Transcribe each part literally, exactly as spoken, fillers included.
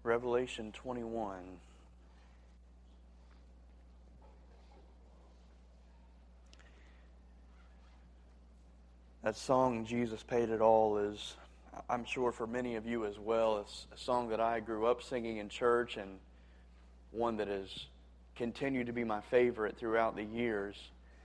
Revelation twenty-one. That song, Jesus Paid It All, is, I'm sure for many of you as well, it's a song that I grew up singing in church and one that has continued to be my favorite throughout the years.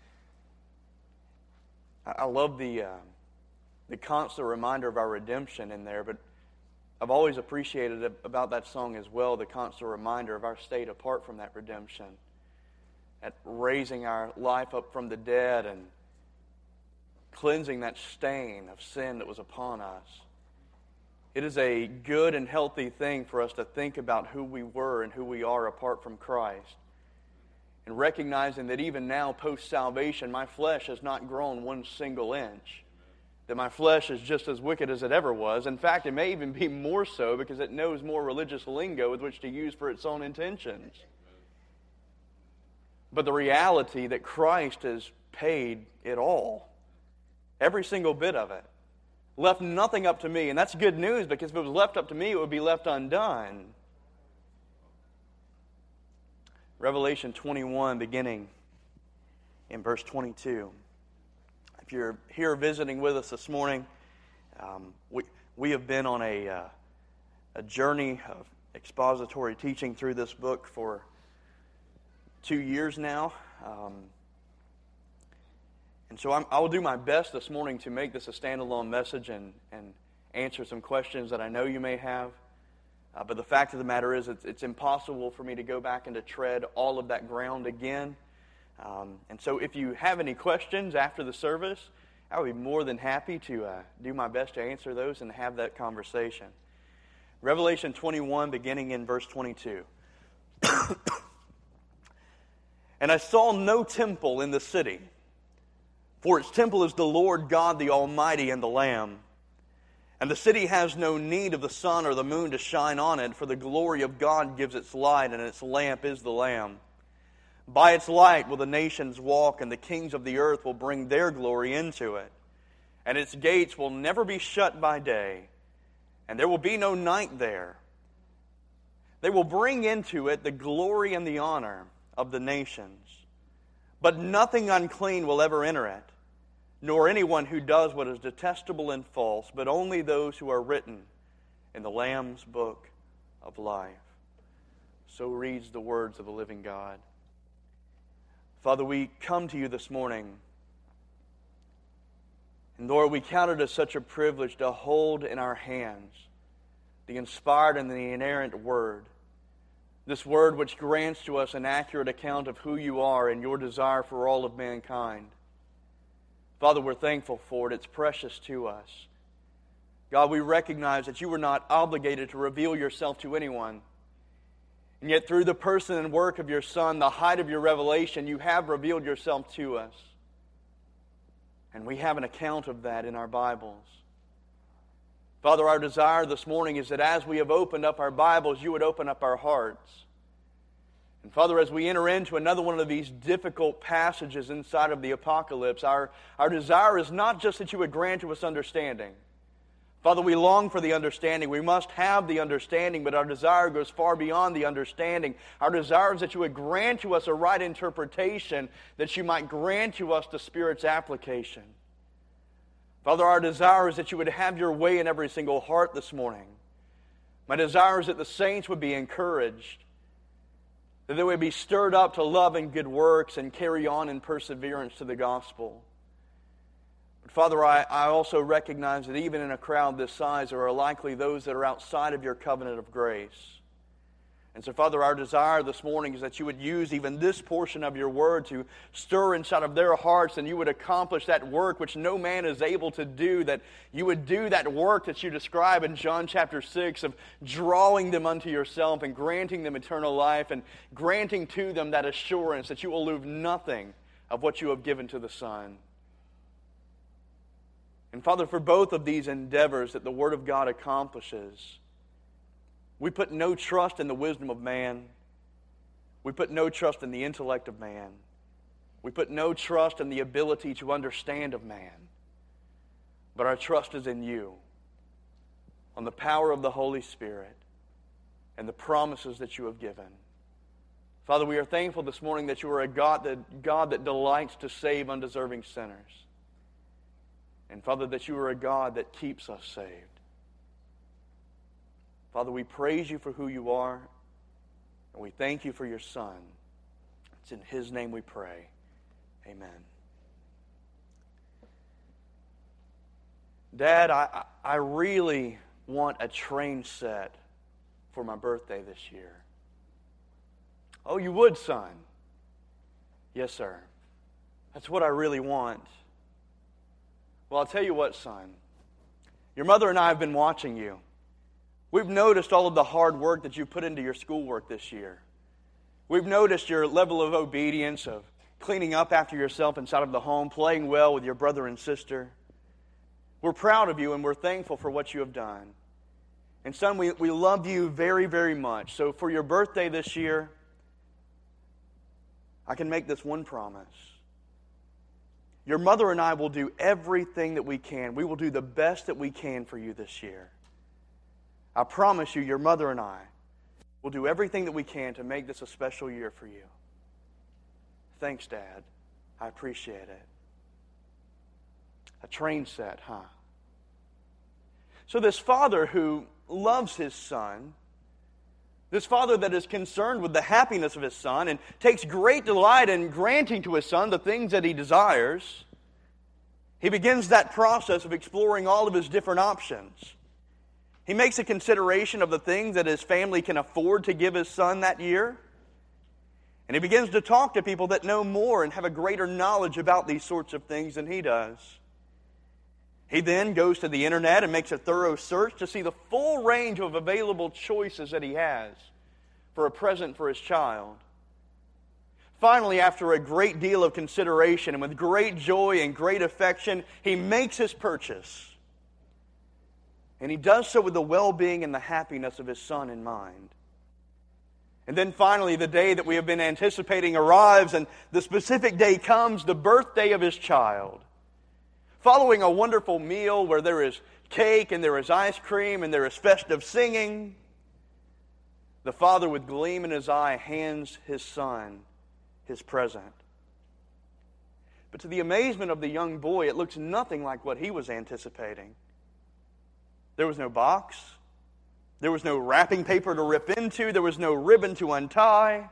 I love the, uh, the constant reminder of our redemption in there, but I've always appreciated about that song as well the constant reminder of our state apart from that redemption, at raising our life up from the dead and cleansing that stain of sin that was upon us. It is a good and healthy thing for us to think about who we were and who we are apart from Christ. And recognizing that even now, post-salvation, my flesh has not grown one single inch. That my flesh is just as wicked as it ever was. In fact, it may even be more so because it knows more religious lingo with which to use for its own intentions. But the reality that Christ has paid it all. Every single bit of it. Left nothing up to me. And that's good news because if it was left up to me, it would be left undone. Revelation twenty-one, beginning in verse twenty-two. If you're here visiting with us this morning, um, we, we have been on a, uh, a journey of expository teaching through this book for two years now. Um, And so I'm, I will do my best this morning to make this a standalone message and, and answer some questions that I know you may have. Uh, but the fact of the matter is it's, it's impossible for me to go back and to tread all of that ground again. Um, and so if you have any questions after the service, I would be more than happy to uh, do my best to answer those and have that conversation. Revelation twenty-one, beginning in verse twenty-two. And I saw no temple in the city, for its temple is the Lord God, the Almighty, and the Lamb. And the city has no need of the sun or the moon to shine on it, for the glory of God gives its light, and its lamp is the Lamb. By its light will the nations walk, and the kings of the earth will bring their glory into it. And its gates will never be shut by day, and there will be no night there. They will bring into it the glory and the honor of the nations. But nothing unclean will ever enter it, nor anyone who does what is detestable and false, but only those who are written in the Lamb's book of life. So reads the words of the living God. Father, we come to you this morning, and Lord, we count it as such a privilege to hold in our hands the inspired and the inerrant Word. This Word which grants to us an accurate account of who you are and your desire for all of mankind. Father, we're thankful for it. It's precious to us. God, we recognize that you were not obligated to reveal yourself to anyone. And yet through the person and work of your Son, the height of your revelation, you have revealed yourself to us. And we have an account of that in our Bibles. Father, our desire this morning is that as we have opened up our Bibles, you would open up our hearts. And Father, as we enter into another one of these difficult passages inside of the Apocalypse, our, our desire is not just that you would grant to us understanding. Father, we long for the understanding. We must have the understanding, but our desire goes far beyond the understanding. Our desire is that you would grant to us a right interpretation, that you might grant to us the Spirit's application. Father, our desire is that you would have your way in every single heart this morning. My desire is that the saints would be encouraged, that they would be stirred up to love and good works and carry on in perseverance to the gospel. But Father, I, I also recognize that even in a crowd this size, there are likely those that are outside of your covenant of grace. And so, Father, our desire this morning is that you would use even this portion of your word to stir inside of their hearts, and you would accomplish that work which no man is able to do, that you would do that work that you describe in John chapter six of drawing them unto yourself and granting them eternal life and granting to them that assurance that you will lose nothing of what you have given to the Son. And Father, for both of these endeavors that the Word of God accomplishes, we put no trust in the wisdom of man. We put no trust in the intellect of man. We put no trust in the ability to understand of man. But our trust is in you, on the power of the Holy Spirit, and the promises that you have given. Father, we are thankful this morning that you are a God that, God that delights to save undeserving sinners. And Father, that you are a God that keeps us saved. Father, we praise you for who you are, and we thank you for your Son. It's in his name we pray. Amen. Dad, I, I really want a train set for my birthday this year. Oh, you would, son? Yes, sir. That's what I really want. Well, I'll tell you what, son. Your mother and I have been watching you. We've noticed all of the hard work that you've put into your schoolwork this year. We've noticed your level of obedience, of cleaning up after yourself inside of the home, playing well with your brother and sister. We're proud of you and we're thankful for what you have done. And son, we, we love you very, very much. So for your birthday this year, I can make this one promise. Your mother and I will do everything that we can. We will do the best that we can for you this year. I promise you, your mother and I will do everything that we can to make this a special year for you. Thanks, Dad. I appreciate it. A train set, huh? So this father who loves his son, this father that is concerned with the happiness of his son and takes great delight in granting to his son the things that he desires, he begins that process of exploring all of his different options. He makes a consideration of the things that his family can afford to give his son that year. And he begins to talk to people that know more and have a greater knowledge about these sorts of things than he does. He then goes to the internet and makes a thorough search to see the full range of available choices that he has for a present for his child. Finally, after a great deal of consideration and with great joy and great affection, he makes his purchase. And he does so with the well-being and the happiness of his son in mind. And then finally, the day that we have been anticipating arrives, and the specific day comes, the birthday of his child. Following a wonderful meal where there is cake and there is ice cream and there is festive singing, the father with gleam in his eye hands his son his present. But to the amazement of the young boy, it looks nothing like what he was anticipating. There was no box. There was no wrapping paper to rip into. There was no ribbon to untie.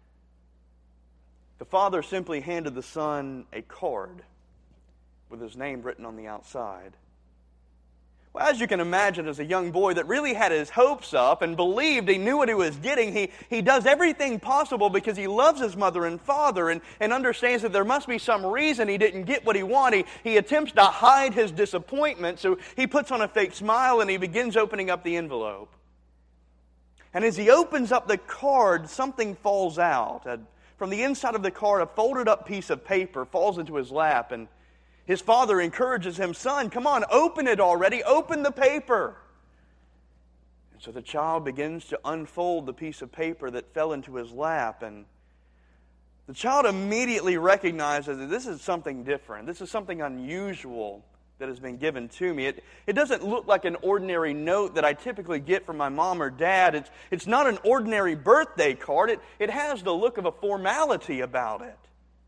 The father simply handed the son a card with his name written on the outside. Well, as you can imagine, as a young boy that really had his hopes up and believed he knew what he was getting, he, he does everything possible because he loves his mother and father and, and understands that there must be some reason he didn't get what he wanted. He, he attempts to hide his disappointment, so he puts on a fake smile and he begins opening up the envelope. And as he opens up the card, something falls out. Uh, from the inside of the card, a folded up piece of paper falls into his lap, and his father encourages him, "Son, come on, open it already. Open the paper." And so the child begins to unfold the piece of paper that fell into his lap, and the child immediately recognizes that this is something different. This is something unusual that has been given to me. It, it doesn't look like an ordinary note that I typically get from my mom or dad. It's, it's not an ordinary birthday card. It, it has the look of a formality about it.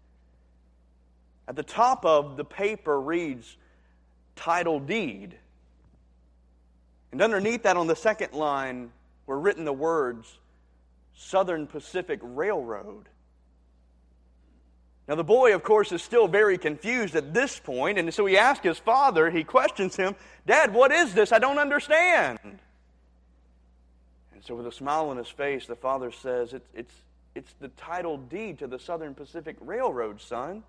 At the top of the paper reads, "Title Deed." And underneath that on the second line were written the words, "Southern Pacific Railroad." Now the boy, of course, is still very confused at this point, and so he asks his father, he questions him, "Dad, what is this? I don't understand." And so with a smile on his face, the father says, it's, it's, it's the title deed to the Southern Pacific Railroad, son.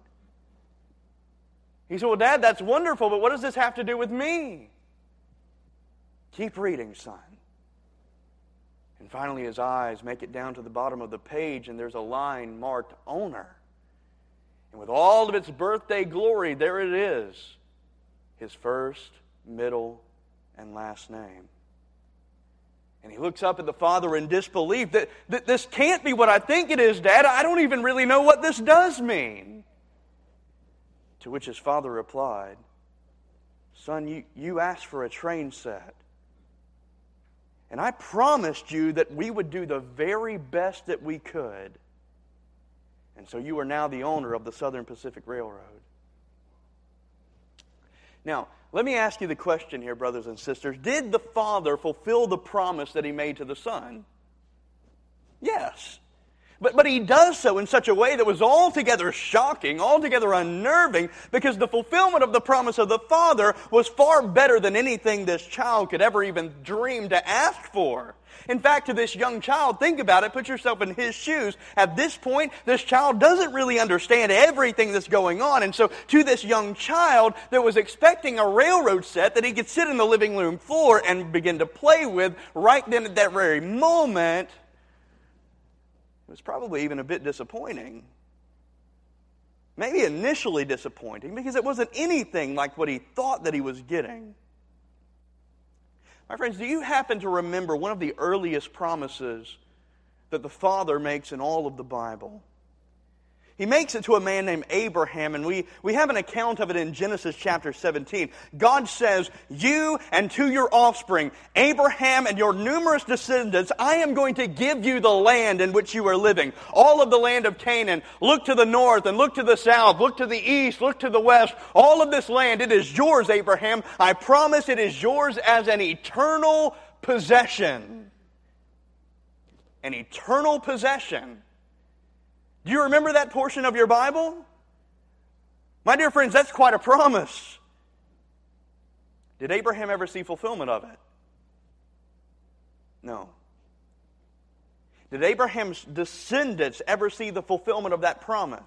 He said, "Well, Dad, that's wonderful, but what does this have to do with me?" "Keep reading, son." And finally his eyes make it down to the bottom of the page, and there's a line marked "Owner." And with all of its birthday glory, there it is. His first, middle, and last name. And he looks up at the father in disbelief. That, that this can't be what I think it is, Dad. I don't even really know what this does mean. To which his father replied, "Son, you, you asked for a train set. And I promised you that we would do the very best that we could. And so you are now the owner of the Southern Pacific Railroad. Now, let me ask you the question here, brothers and sisters. Did the Father fulfill the promise that He made to the Son? Yes. But, but He does so in such a way that was altogether shocking, altogether unnerving, because the fulfillment of the promise of the Father was far better than anything this child could ever even dream to ask for. In fact, to this young child, think about it, put yourself in his shoes. At this point, this child doesn't really understand everything that's going on. And so to this young child that was expecting a railroad set that he could sit in the living room floor and begin to play with right then at that very moment, it was probably even a bit disappointing. Maybe initially disappointing because it wasn't anything like what he thought that he was getting. My friends, do you happen to remember one of the earliest promises that the Father makes in all of the Bible? He makes it to a man named Abraham, and we, we have an account of it in Genesis chapter seventeen. God says, you and to your offspring, Abraham and your numerous descendants, I am going to give you the land in which you are living. All of the land of Canaan. Look to the north and look to the south. Look to the east. Look to the west. All of this land, it is yours, Abraham. I promise it is yours as an eternal possession. An eternal possession. Do you remember that portion of your Bible? My dear friends, that's quite a promise. Did Abraham ever see fulfillment of it? No. Did Abraham's descendants ever see the fulfillment of that promise?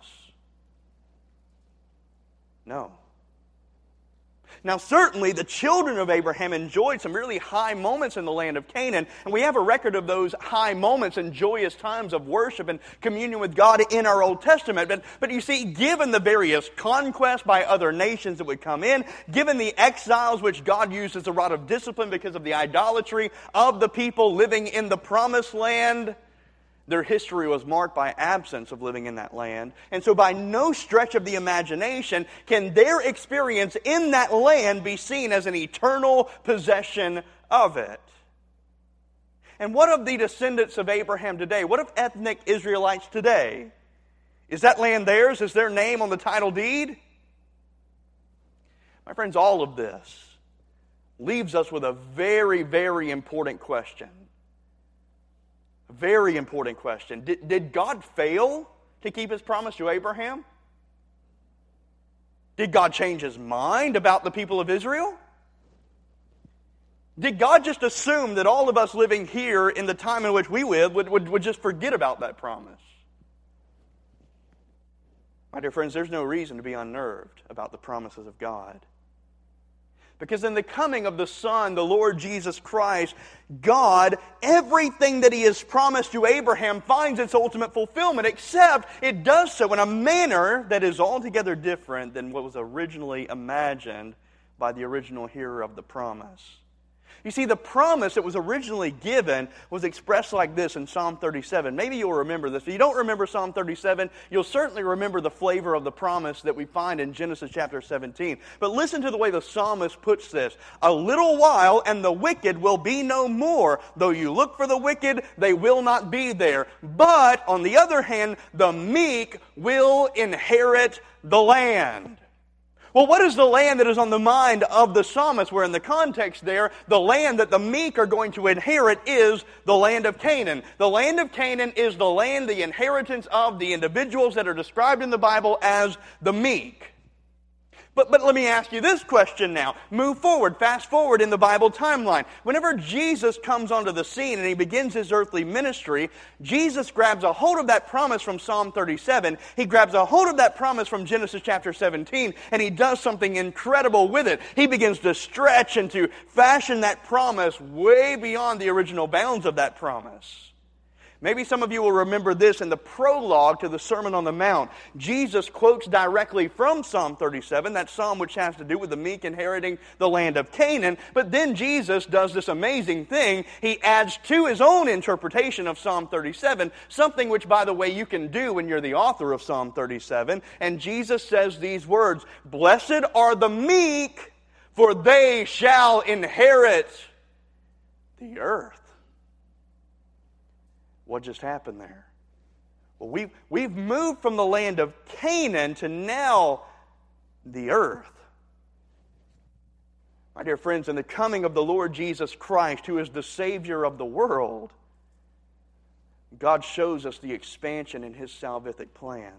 No. Now, certainly, the children of Abraham enjoyed some really high moments in the land of Canaan, and we have a record of those high moments and joyous times of worship and communion with God in our Old Testament. But, but you see, given the various conquests by other nations that would come in, given the exiles which God used as a rod of discipline because of the idolatry of the people living in the Promised Land, their history was marked by absence of living in that land. And so by no stretch of the imagination can their experience in that land be seen as an eternal possession of it. And what of the descendants of Abraham today? What of ethnic Israelites today? Is that land theirs? Is their name on the title deed? My friends, all of this leaves us with a very, very important question. Very important question. Did, did God fail to keep His promise to Abraham? Did God change His mind about the people of Israel? Did God just assume that all of us living here in the time in which we live would, would, would just forget about that promise? My dear friends, there's no reason to be unnerved about the promises of God. Because in the coming of the Son, the Lord Jesus Christ, God, everything that He has promised to Abraham finds its ultimate fulfillment, except it does so in a manner that is altogether different than what was originally imagined by the original hearer of the promise. You see, the promise that was originally given was expressed like this in Psalm thirty-seven. Maybe you'll remember this. If you don't remember Psalm thirty-seven, you'll certainly remember the flavor of the promise that we find in Genesis chapter seventeen. But listen to the way the psalmist puts this. A little while, and the wicked will be no more. Though you look for the wicked, they will not be there. But, on the other hand, the meek will inherit the land. Well, what is the land that is on the mind of the psalmist? Where in the context there, the land that the meek are going to inherit is the land of Canaan. The land of Canaan is the land, the inheritance of the individuals that are described in the Bible as the meek. But, but let me ask you this question now. Move forward, fast forward in the Bible timeline. Whenever Jesus comes onto the scene and He begins His earthly ministry, Jesus grabs a hold of that promise from Psalm thirty-seven. He grabs a hold of that promise from Genesis chapter seventeen, and He does something incredible with it. He begins to stretch and to fashion that promise way beyond the original bounds of that promise. Maybe some of you will remember this in the prologue to the Sermon on the Mount. Jesus quotes directly from Psalm thirty-seven, that psalm which has to do with the meek inheriting the land of Canaan. But then Jesus does this amazing thing. He adds to His own interpretation of Psalm thirty-seven, something which, by the way, you can do when you're the author of Psalm thirty-seven. And Jesus says these words, "Blessed are the meek, for they shall inherit the earth. What just happened there? Well, we've, we've moved from the land of Canaan to now the earth. My dear friends, in the coming of the Lord Jesus Christ, who is the Savior of the world, God shows us the expansion in His salvific plan.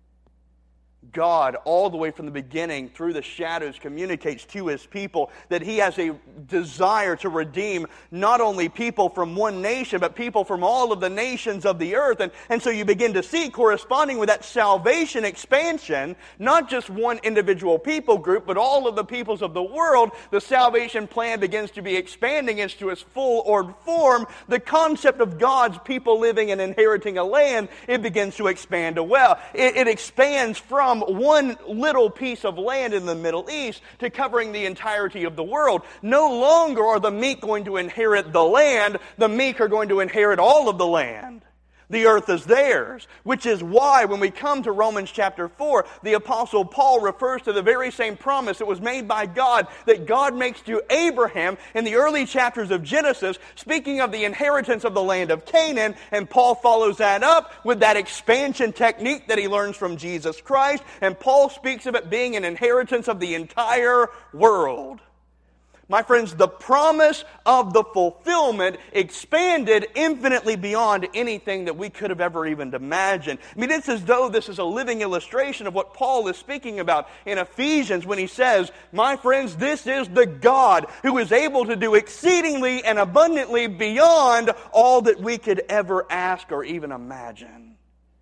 God, all the way from the beginning, through the shadows, communicates to His people that He has a desire to redeem not only people from one nation, but people from all of the nations of the earth. And, and so you begin to see, corresponding with that salvation expansion, not just one individual people group, but all of the peoples of the world, the salvation plan begins to be expanding into its full-orbed form. The concept of God's people living and inheriting a land, it begins to expand as well. It, it expands from one little piece of land in the Middle East to covering the entirety of the world. No longer are the meek going to inherit the land. The meek are going to inherit all of the land. The earth is theirs, which is why when we come to Romans chapter four, the Apostle Paul refers to the very same promise that was made by God, that God makes to Abraham in the early chapters of Genesis, speaking of the inheritance of the land of Canaan, and Paul follows that up with that expansion technique that he learns from Jesus Christ, and Paul speaks of it being an inheritance of the entire world. My friends, the promise of the fulfillment expanded infinitely beyond anything that we could have ever even imagined. I mean, it's as though this is a living illustration of what Paul is speaking about in Ephesians when he says, my friends, this is the God who is able to do exceedingly and abundantly beyond all that we could ever ask or even imagine.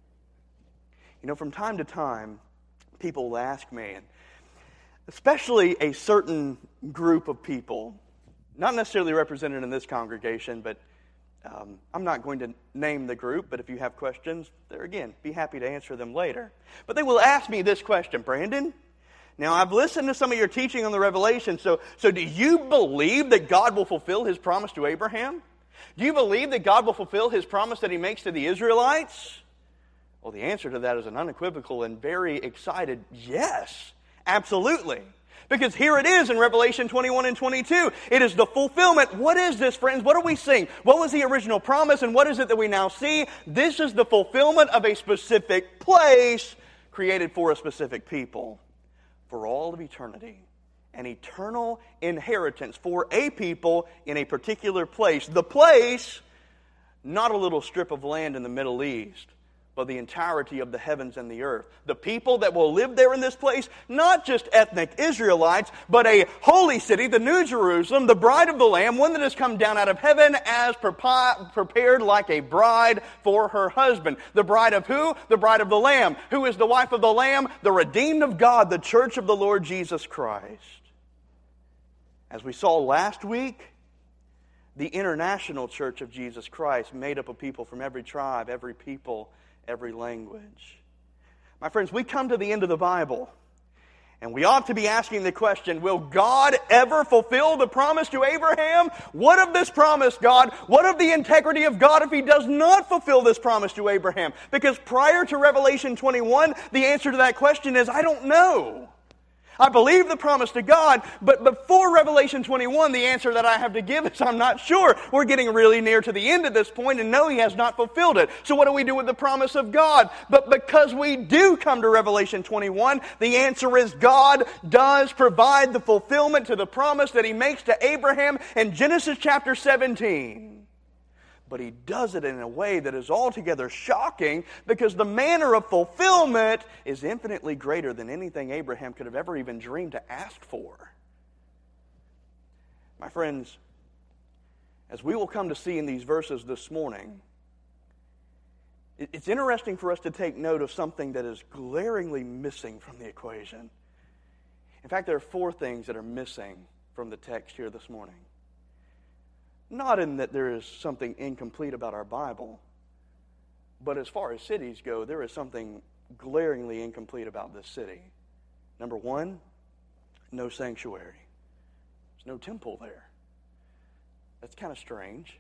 You know, from time to time, people will ask me, and especially a certain group of people, not necessarily represented in this congregation, but um, I'm not going to name the group, but if you have questions, there again, be happy to answer them later. But they will ask me this question, Brandon, now I've listened to some of your teaching on the Revelation, so, so do you believe that God will fulfill His promise to Abraham? Do you believe that God will fulfill His promise that He makes to the Israelites? Well, the answer to that is an unequivocal and very excited yes. Absolutely. Because here it is in Revelation twenty-one and twenty-two. It is the fulfillment. What is this, friends? What are we seeing? What was the original promise and what is it that we now see? This is the fulfillment of a specific place created for a specific people for all of eternity. An eternal inheritance for a people in a particular place. The place, not a little strip of land in the Middle East, but the entirety of the heavens and the earth. The people that will live there in this place, not just ethnic Israelites, but a holy city, the New Jerusalem, the bride of the Lamb, one that has come down out of heaven as prepared like a bride for her husband. The bride of who? The bride of the Lamb. Who is the wife of the Lamb? The redeemed of God, the church of the Lord Jesus Christ. As we saw last week, the international church of Jesus Christ, made up of people from every tribe, every people, every language. My friends, we come to the end of the Bible, and we ought to be asking the question, will God ever fulfill the promise to Abraham? What of this promise, God? What of the integrity of God if He does not fulfill this promise to Abraham? Because prior to Revelation twenty-one, the answer to that question is, I don't know. I believe the promise to God, but before Revelation twenty-one, the answer that I have to give is I'm not sure. We're getting really near to the end at this point, and no, He has not fulfilled it. So what do we do with the promise of God? But because we do come to Revelation twenty-one, the answer is God does provide the fulfillment to the promise that He makes to Abraham in Genesis chapter seventeen. But He does it in a way that is altogether shocking because the manner of fulfillment is infinitely greater than anything Abraham could have ever even dreamed to ask for. My friends, as we will come to see in these verses this morning, it's interesting for us to take note of something that is glaringly missing from the equation. In fact, there are four things that are missing from the text here this morning. Not in that there is something incomplete about our Bible, but as far as cities go, there is something glaringly incomplete about this city. Number one, no sanctuary. There's no temple there. That's kind of strange.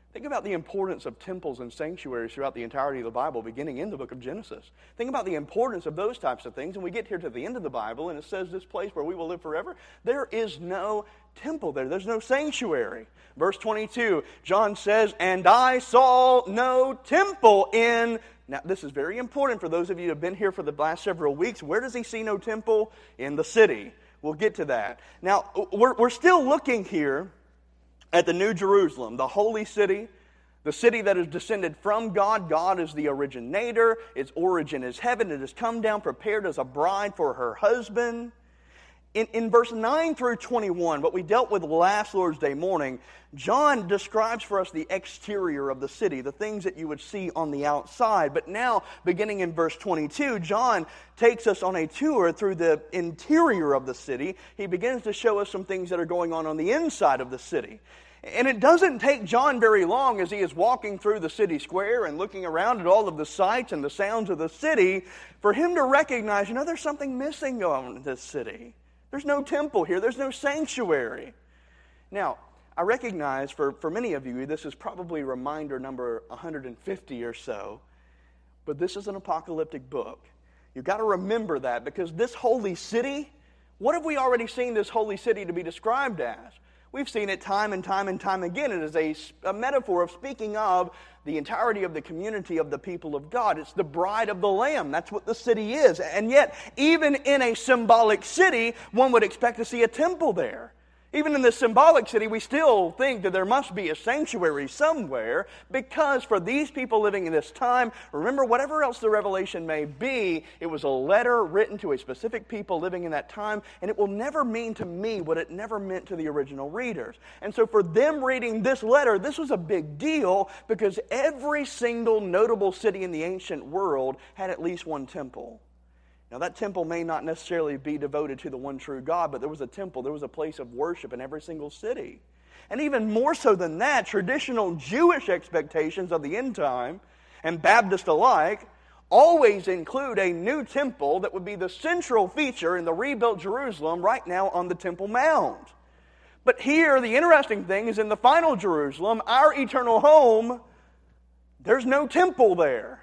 Think about the importance of temples and sanctuaries throughout the entirety of the Bible, beginning in the book of Genesis. Think about the importance of those types of things, and we get here to the end of the Bible, and it says this place where we will live forever. There is no temple there. There's no sanctuary. Verse twenty-two, John says, "And I saw no temple in..." Now, this is very important for those of you who have been here for the last several weeks. Where does he see no temple? In the city. We'll get to that. Now, we're, we're still looking here at the New Jerusalem, the holy city, the city that is descended from God. God is the originator. Its origin is heaven. It has come down prepared as a bride for her husband. In, in verse nine through twenty-one, what we dealt with last Lord's Day morning, John describes for us the exterior of the city, the things that you would see on the outside. But now, beginning in verse twenty-two, John takes us on a tour through the interior of the city. He begins to show us some things that are going on on the inside of the city. And it doesn't take John very long as he is walking through the city square and looking around at all of the sights and the sounds of the city for him to recognize, you know, there's something missing on this city. There's no temple here. There's no sanctuary. Now, I recognize for, for many of you, this is probably reminder number one hundred fifty or so, but this is an apocalyptic book. You've got to remember that, because this holy city, what have we already seen this holy city to be described as? We've seen it time and time and time again. It is a, a metaphor of speaking of the entirety of the community of the people of God. It's the bride of the Lamb. That's what the city is. And yet, even in a symbolic city, one would expect to see a temple there. Even in the symbolic city, we still think that there must be a sanctuary somewhere, because for these people living in this time, remember, whatever else the revelation may be, it was a letter written to a specific people living in that time, and it will never mean to me what it never meant to the original readers. And so for them reading this letter, this was a big deal, because every single notable city in the ancient world had at least one temple. Now, that temple may not necessarily be devoted to the one true God, but there was a temple, there was a place of worship in every single city. And even more so than that, traditional Jewish expectations of the end time, and Baptist alike, always include a new temple that would be the central feature in the rebuilt Jerusalem right now on the Temple Mount. But here, the interesting thing is, in the final Jerusalem, our eternal home, there's no temple there.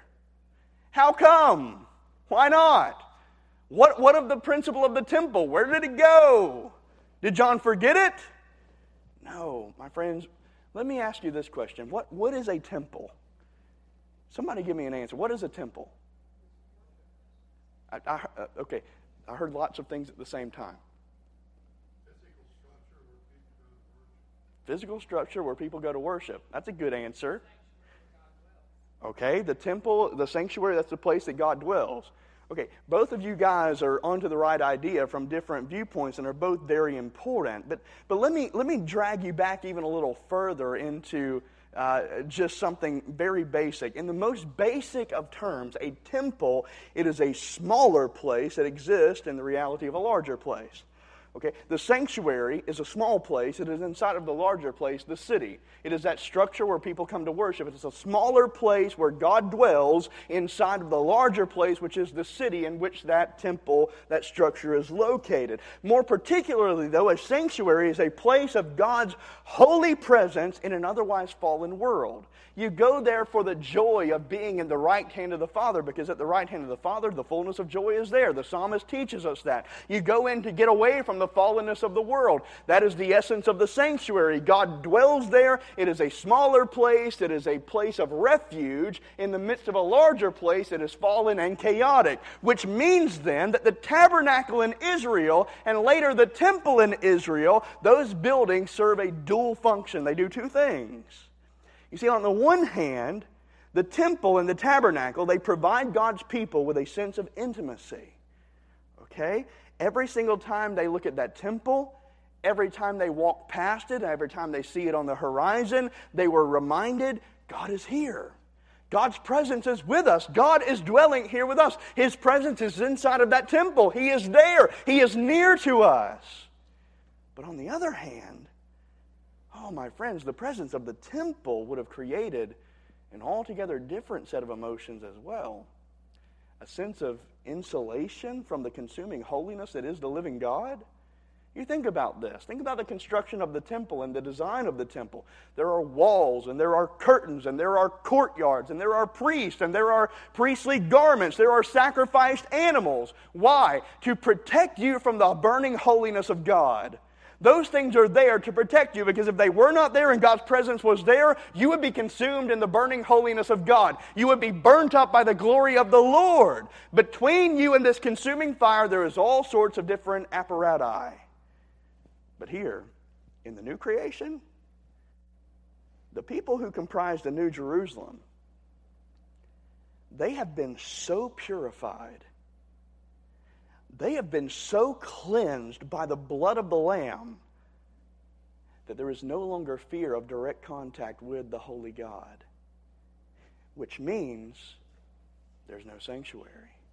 How come? Why not? What, what of the principle of the temple? Where did it go? Did John forget it? No, my friends. Let me ask you this question. What, what is a temple? Somebody give me an answer. What is a temple? I, I, uh, okay, I heard lots of things at the same time. Physical structure where people go to worship. That's a good answer. Okay, the temple, the sanctuary, that's the place that God dwells. Okay, both of you guys are onto the right idea from different viewpoints and are both very important. But but let me let me drag you back even a little further into uh, just something very basic. In the most basic of terms, a temple, it is a smaller place that exists in the reality of a larger place. Okay, the sanctuary is a small place. It is inside of the larger place, the city. It is that structure where people come to worship. It is a smaller place where God dwells inside of the larger place, which is the city in which that temple, that structure is located. More particularly, though, a sanctuary is a place of God's holy presence in an otherwise fallen world. You go there for the joy of being in the right hand of the Father, because at the right hand of the Father, the fullness of joy is there. The psalmist teaches us that. You go in to get away from the fallenness of the world. That is the essence of the sanctuary. God dwells there. It is a smaller place. It is a place of refuge in the midst of a larger place that is fallen and chaotic. Which means then that the tabernacle in Israel and later the temple in Israel, those buildings serve a dual function. They do two things. You see, on the one hand, the temple and the tabernacle, they provide God's people with a sense of intimacy. Okay? Every single time they look at that temple, every time they walk past it, every time they see it on the horizon, they were reminded, God is here. God's presence is with us. God is dwelling here with us. His presence is inside of that temple. He is there. He is near to us. But on the other hand, oh, my friends, the presence of the temple would have created an altogether different set of emotions as well. A sense of insulation from the consuming holiness that is the living God. You think about this. Think about the construction of the temple and the design of the temple. There are walls, and there are curtains, and there are courtyards, and there are priests, and there are priestly garments. There are sacrificed animals. Why? To protect you from the burning holiness of God. Those things are there to protect you, because if they were not there and God's presence was there, you would be consumed in the burning holiness of God. You would be burnt up by the glory of the Lord. Between you and this consuming fire, there is all sorts of different apparatus. But here, in the new creation, the people who comprise the New Jerusalem, they have been so purified, they have been so cleansed by the blood of the Lamb that there is no longer fear of direct contact with the Holy God, which means there's no sanctuary.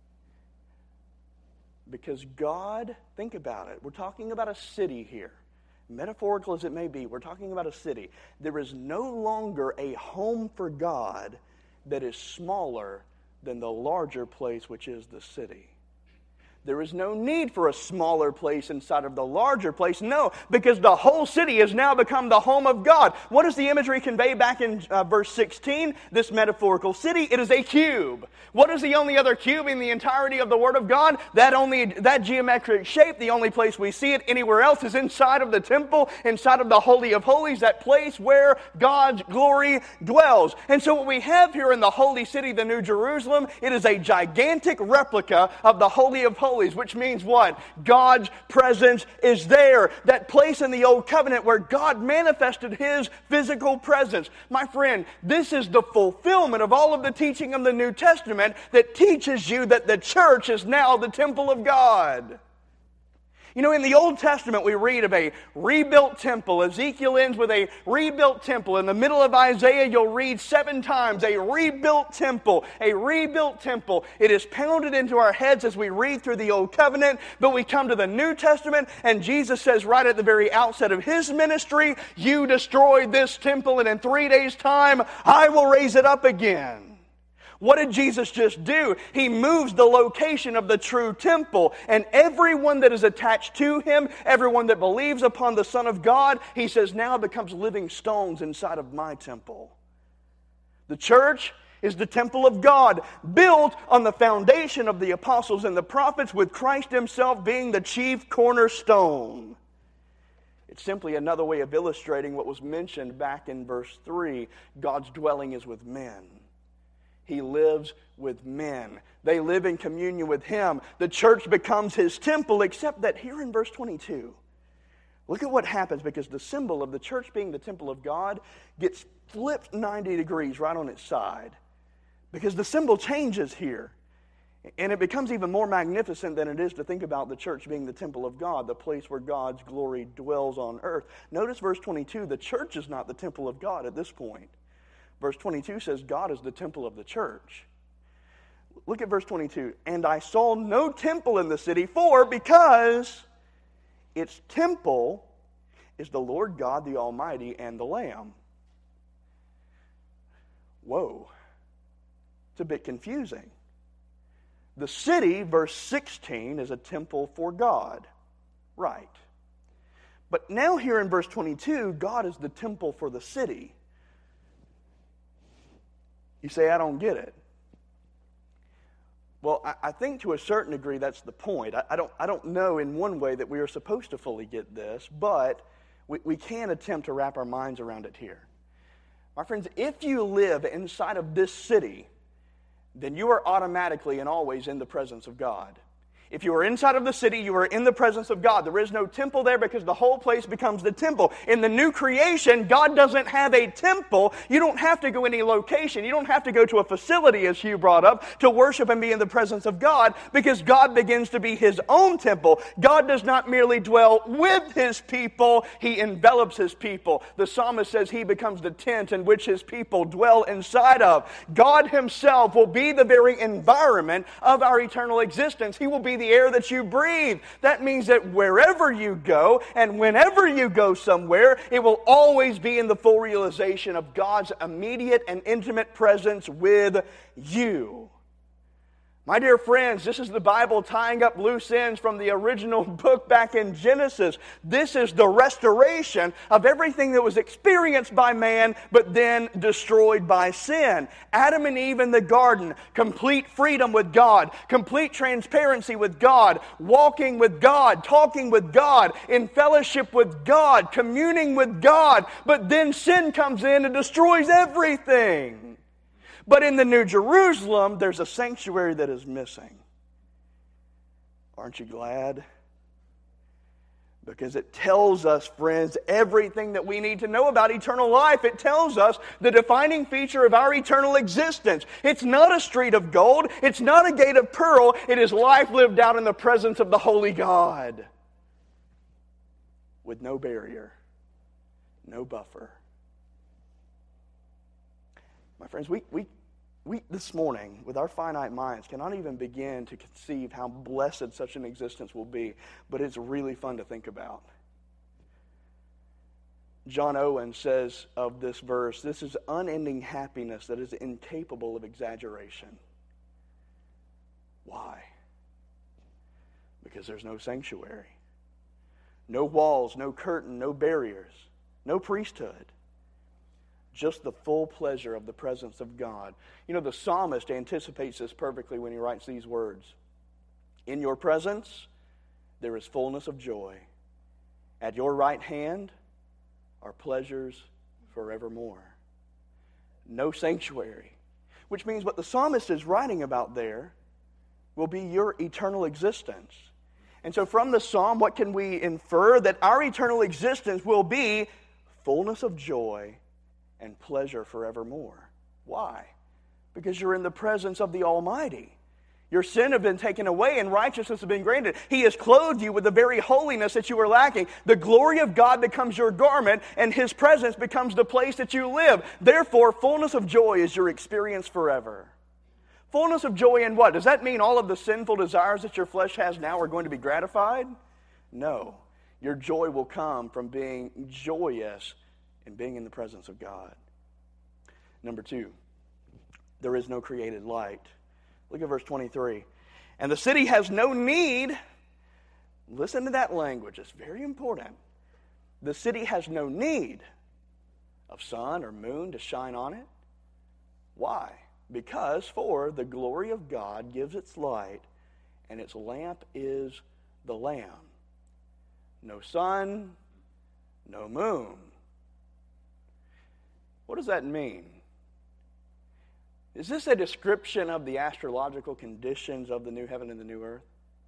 Because God, think about it, we're talking about a city here. Metaphorical as it may be, we're talking about a city. There is no longer a home for God that is smaller than the larger place, which is the city. There is no need for a smaller place inside of the larger place. No, because the whole city has now become the home of God. What does the imagery convey back in uh, verse sixteen? This metaphorical city, it is a cube. What is the only other cube in the entirety of the Word of God? That only that geometric shape, the only place we see it anywhere else is inside of the temple, inside of the Holy of Holies, that place where God's glory dwells. And so what we have here in the holy city, the New Jerusalem, it is a gigantic replica of the Holy of Holies. Which means what? God's presence is there. That place in the Old Covenant where God manifested His physical presence. My friend, this is the fulfillment of all of the teaching of the New Testament that teaches you that the church is now the temple of God. You know, in the Old Testament, we read of a rebuilt temple. Ezekiel ends with a rebuilt temple. In the middle of Isaiah, you'll read seven times, a rebuilt temple, a rebuilt temple. It is pounded into our heads as we read through the Old Covenant, but we come to the New Testament, and Jesus says right at the very outset of His ministry, you destroyed this temple, and in three days' time, I will raise it up again. What did Jesus just do? He moves the location of the true temple, and everyone that is attached to Him, everyone that believes upon the Son of God, He says now becomes living stones inside of my temple. The church is the temple of God, built on the foundation of the apostles and the prophets, with Christ Himself being the chief cornerstone. It's simply another way of illustrating what was mentioned back in verse three. God's dwelling is with men. He lives with men. They live in communion with Him. The church becomes His temple, except that here in verse twenty-two, look at what happens, because the symbol of the church being the temple of God gets flipped ninety degrees right on its side. Because the symbol changes here. And it becomes even more magnificent than it is to think about the church being the temple of God, the place where God's glory dwells on earth. Notice verse twenty-two, the church is not the temple of God at this point. Verse twenty-two says God is the temple of the church. Look at verse twenty-two. And I saw no temple in the city, for because its temple is the Lord God, the Almighty, and the Lamb. Whoa. It's a bit confusing. The city, verse sixteen, is a temple for God. Right. But now here in verse twenty-two, God is the temple for the city. You say, I don't get it. Well, I, I think to a certain degree that's the point. I, I don't I don't know in one way that we are supposed to fully get this, but we, we can attempt to wrap our minds around it here. My friends, if you live inside of this city, then you are automatically and always in the presence of God. If you are inside of the city, you are in the presence of God. There is no temple there because the whole place becomes the temple. In the new creation, God doesn't have a temple. You don't have to go any location. You don't have to go to a facility, as Hugh brought up, to worship and be in the presence of God, because God begins to be His own temple. God does not merely dwell with His people, He envelops His people. The psalmist says He becomes the tent in which His people dwell inside of. God Himself will be the very environment of our eternal existence. He will be the air that you breathe. That means that wherever you go and whenever you go somewhere, it will always be in the full realization of God's immediate and intimate presence with you. My dear friends, this is the Bible tying up loose ends from the original book back in Genesis. This is the restoration of everything that was experienced by man, but then destroyed by sin. Adam and Eve in the garden, complete freedom with God, complete transparency with God, walking with God, talking with God, in fellowship with God, communing with God. But then sin comes in and destroys everything. But in the New Jerusalem, there's a sanctuary that is missing. Aren't you glad? Because it tells us, friends, everything that we need to know about eternal life. It tells us the defining feature of our eternal existence. It's not a street of gold. It's not a gate of pearl. It is life lived out in the presence of the holy God. With no barrier, no buffer. My friends, we, we, we this morning, with our finite minds, cannot even begin to conceive how blessed such an existence will be, but it's really fun to think about. John Owen says of this verse, this is unending happiness that is incapable of exaggeration. Why? Because there's no sanctuary, no walls, no curtain, no barriers, no priesthood. Just the full pleasure of the presence of God. You know, the psalmist anticipates this perfectly when he writes these words. In your presence, there is fullness of joy. At your right hand are pleasures forevermore. No sanctuary. Which means what the psalmist is writing about there will be your eternal existence. And so from the psalm, what can we infer? That our eternal existence will be fullness of joy and pleasure forevermore. Why? Because you're in the presence of the Almighty. Your sin has been taken away and righteousness has been granted. He has clothed you with the very holiness that you were lacking. The glory of God becomes your garment and His presence becomes the place that you live. Therefore, fullness of joy is your experience forever. Fullness of joy in what? Does that mean all of the sinful desires that your flesh has now are going to be gratified? No. Your joy will come from being joyous and being in the presence of God. Number two, there is no created light. Look at verse twenty-three. And the city has no need, listen to that language, it's very important. The city has no need of sun or moon to shine on it. Why? Because for the glory of God gives its light, and its lamp is the Lamb. No sun, no moon. What does that mean? Is this a description of the astrological conditions of the new heaven and the new earth?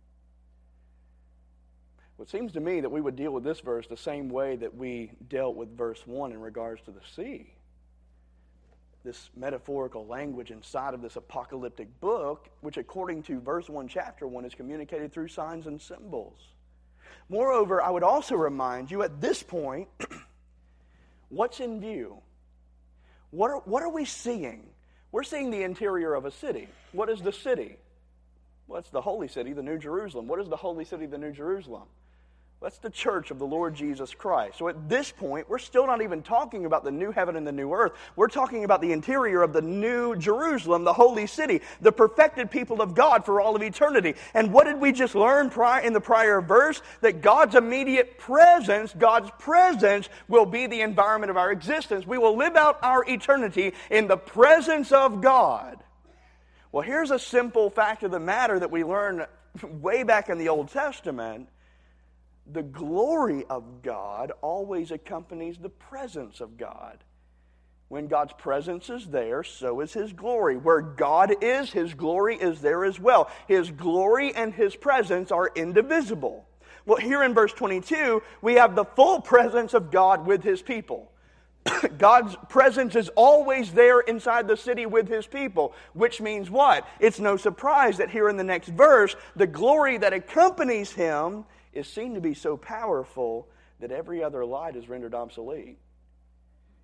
Well, it seems to me that we would deal with this verse the same way that we dealt with verse one in regards to the sea. This metaphorical language inside of this apocalyptic book, which according to verse one, chapter one, is communicated through signs and symbols. Moreover, I would also remind you at this point, what's in view? What are, what are we seeing? We're seeing the interior of a city. What is the city? Well, it's the holy city, the New Jerusalem. What is the holy city, the New Jerusalem? That's the church of the Lord Jesus Christ. So at this point, we're still not even talking about the new heaven and the new earth. We're talking about the interior of the New Jerusalem, the holy city, the perfected people of God for all of eternity. And what did we just learn prior, in the prior verse? That God's immediate presence, God's presence will be the environment of our existence. We will live out our eternity in the presence of God. Well, here's a simple fact of the matter that we learn way back in the Old Testament. The glory of God always accompanies the presence of God. When God's presence is there, so is His glory. Where God is, His glory is there as well. His glory and His presence are indivisible. Well, here in verse twenty-two, we have the full presence of God with His people. God's presence is always there inside the city with His people, which means what? It's no surprise that here in the next verse, the glory that accompanies Him is seen to be so powerful that every other light is rendered obsolete.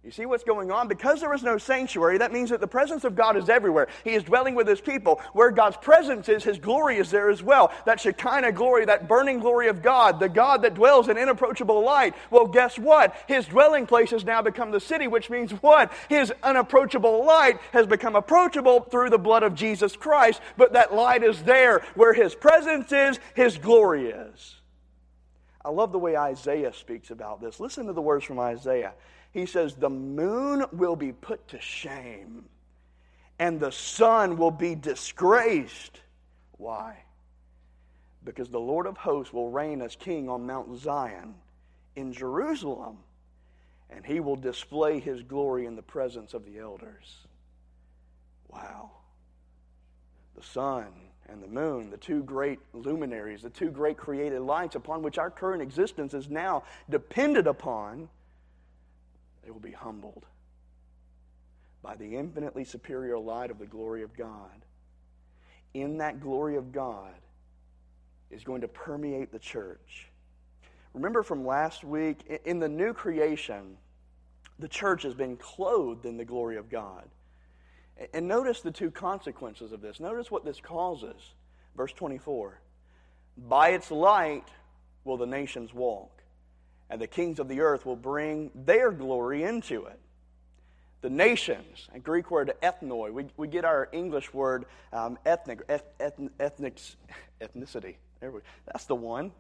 You see what's going on? Because there is no sanctuary, that means that the presence of God is everywhere. He is dwelling with His people. Where God's presence is, His glory is there as well. That Shekinah glory, that burning glory of God, the God that dwells in inapproachable light. Well, guess what? His dwelling place has now become the city, which means what? His unapproachable light has become approachable through the blood of Jesus Christ. But that light is there. Where His presence is, His glory is. I love the way Isaiah speaks about this. Listen to the words from Isaiah. He says, the moon will be put to shame, and the sun will be disgraced. Why? Because the Lord of hosts will reign as king on Mount Zion in Jerusalem, and He will display His glory in the presence of the elders. Wow. The sun and the moon, the two great luminaries, the two great created lights upon which our current existence is now dependent upon, they will be humbled by the infinitely superior light of the glory of God. In that glory of God is going to permeate the church. Remember from last week, in the new creation, the church has been clothed in the glory of God. And notice the two consequences of this. Notice what this causes. Verse twenty-four. By its light will the nations walk, and the kings of the earth will bring their glory into it. The nations, a Greek word ethnoi, we, we get our English word um, ethnic, eth, ethn, ethnics, ethnicity. There we, that's the one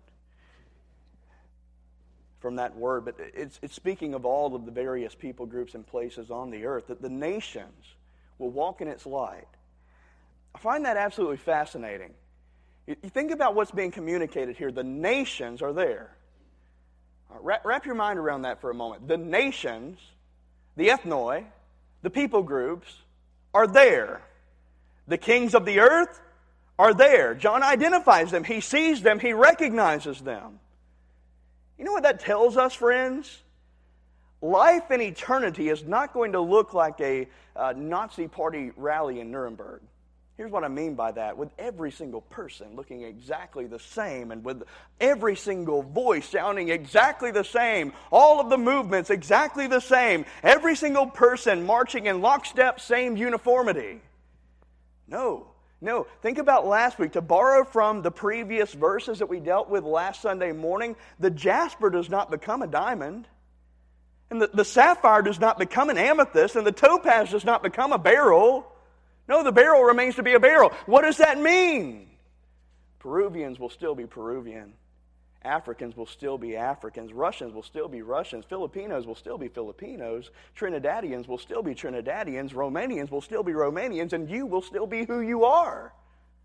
from that word. But it's, it's speaking of all of the various people groups and places on the earth, that the nations will walk in its light. I find that absolutely fascinating. You, you think about what's being communicated here. The nations are there. Wrap, wrap your mind around that for a moment. The nations, the ethnoi, the people groups, are there. The kings of the earth are there. John identifies them. He sees them. He recognizes them. You know what that tells us, friends? Life in eternity is not going to look like a uh, Nazi party rally in Nuremberg. Here's what I mean by that. With every single person looking exactly the same, and with every single voice sounding exactly the same, all of the movements exactly the same, every single person marching in lockstep, same uniformity. No, no. Think about last week. To borrow from the previous verses that we dealt with last Sunday morning, the jasper does not become a diamond. And the, the sapphire does not become an amethyst, and the topaz does not become a beryl. No, the beryl remains to be a beryl. What does that mean? Peruvians will still be Peruvian. Africans will still be Africans. Russians will still be Russians. Filipinos will still be Filipinos. Trinidadians will still be Trinidadians. Romanians will still be Romanians. And you will still be who you are.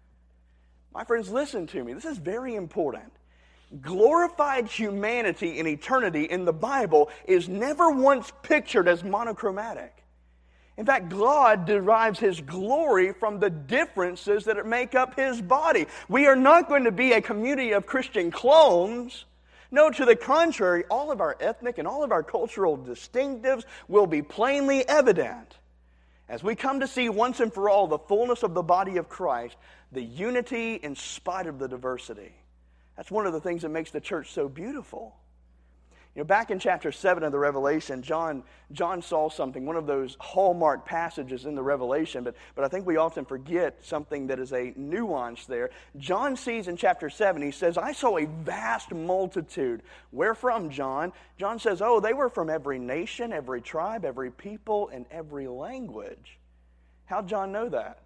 My friends, listen to me. This is very important. Glorified humanity in eternity in the Bible is never once pictured as monochromatic. In fact, God derives His glory from the differences that make up His body. We are not going to be a community of Christian clones. No, to the contrary, all of our ethnic and all of our cultural distinctives will be plainly evident as we come to see once and for all the fullness of the body of Christ, the unity in spite of the diversity. That's one of the things that makes the church so beautiful. You know, back in chapter seven of the Revelation, John, John saw something, one of those hallmark passages in the Revelation, but, but I think we often forget something that is a nuance there. John sees in chapter seven, he says, I saw a vast multitude. Where from, John? John says, oh, they were from every nation, every tribe, every people, and every language. How'd John know that?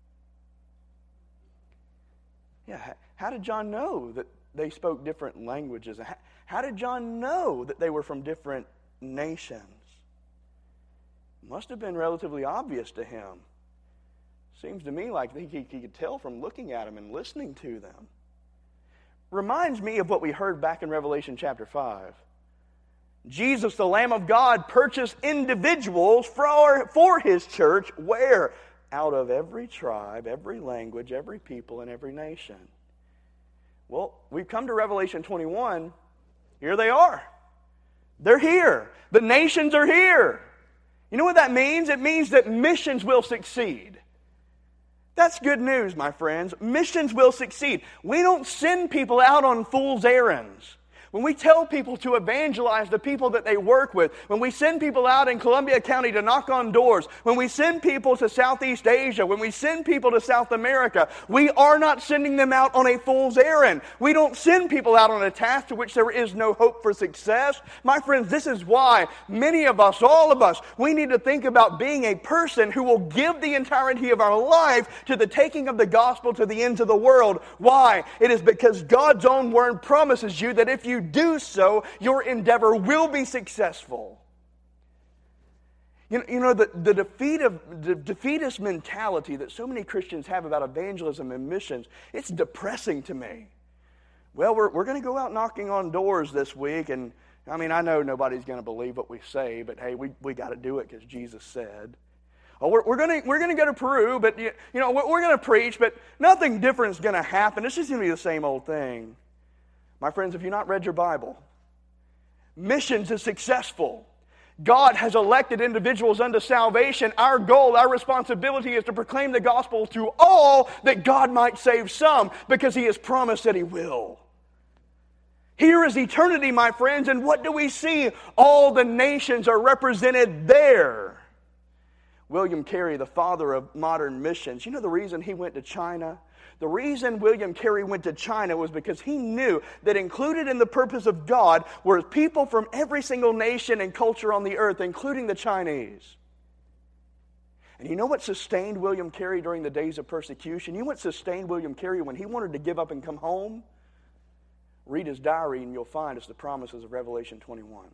Yeah, how did John know that they spoke different languages? How, how did John know that they were from different nations? It must have been relatively obvious to him. Seems to me like he, he could tell from looking at them and listening to them. Reminds me of what we heard back in Revelation chapter five. Jesus, the Lamb of God, purchased individuals for, for His church. Where? Out of every tribe, every language, every people, and every nation. Well, we've come to Revelation twenty-one. Here they are. They're here. The nations are here. You know what that means? It means that missions will succeed. That's good news, my friends. Missions will succeed. We don't send people out on fool's errands. When we tell people to evangelize the people that they work with, when we send people out in Columbia County to knock on doors, when we send people to Southeast Asia, when we send people to South America, we are not sending them out on a fool's errand. We don't send people out on a task to which there is no hope for success. My friends, this is why many of us, all of us, we need to think about being a person who will give the entirety of our life to the taking of the gospel to the ends of the world. Why? It is because God's own word promises you that if you do so, your endeavor will be successful. You know, you know the, the, defeat of, the defeatist mentality that so many Christians have about evangelism and missions, it's depressing to me. Well, we're, we're going to go out knocking on doors this week, and I mean, I know nobody's going to believe what we say, but hey, we, we got to do it because Jesus said. Oh, we're, we're going we're gonna go to Peru, but you, you know, we're, we're going to preach, but nothing different is going to happen. It's just going to be the same old thing. My friends, if you've not read your Bible, missions is successful. God has elected individuals unto salvation. Our goal, our responsibility is to proclaim the gospel to all that God might save some, because He has promised that He will. Here is eternity, my friends, and what do we see? All the nations are represented there. William Carey, the father of modern missions, you know the reason he went to China? The reason William Carey went to China was because he knew that included in the purpose of God were people from every single nation and culture on the earth, including the Chinese. And you know what sustained William Carey during the days of persecution? You know what sustained William Carey when he wanted to give up and come home? Read his diary and you'll find it's the promises of Revelation twenty-one.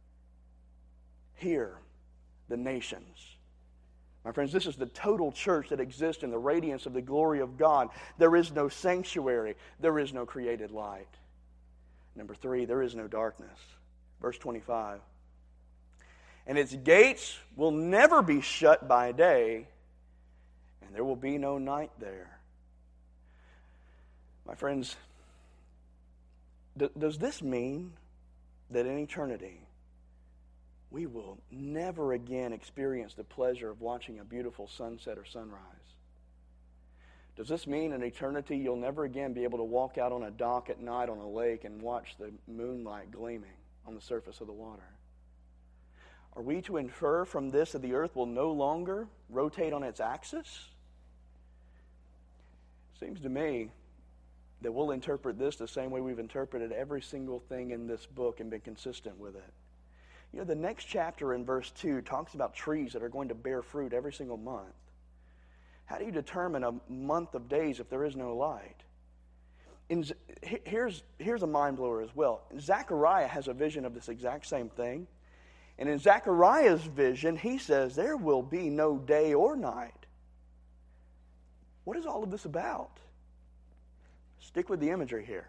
Here, the nations. My friends, this is the total church that exists in the radiance of the glory of God. There is no sanctuary. There is no created light. Number three, there is no darkness. Verse twenty-five. And its gates will never be shut by day, and there will be no night there. My friends, th- does this mean that in eternity, we will never again experience the pleasure of watching a beautiful sunset or sunrise? Does this mean in eternity you'll never again be able to walk out on a dock at night on a lake and watch the moonlight gleaming on the surface of the water? Are we to infer from this that the earth will no longer rotate on its axis? Seems to me that we'll interpret this the same way we've interpreted every single thing in this book and been consistent with it. You know, the next chapter in verse two talks about trees that are going to bear fruit every single month. How do you determine a month of days if there is no light? In, here's, here's a mind blower as well. Zechariah has a vision of this exact same thing. And in Zechariah's vision, he says there will be no day or night. What is all of this about? Stick with the imagery here.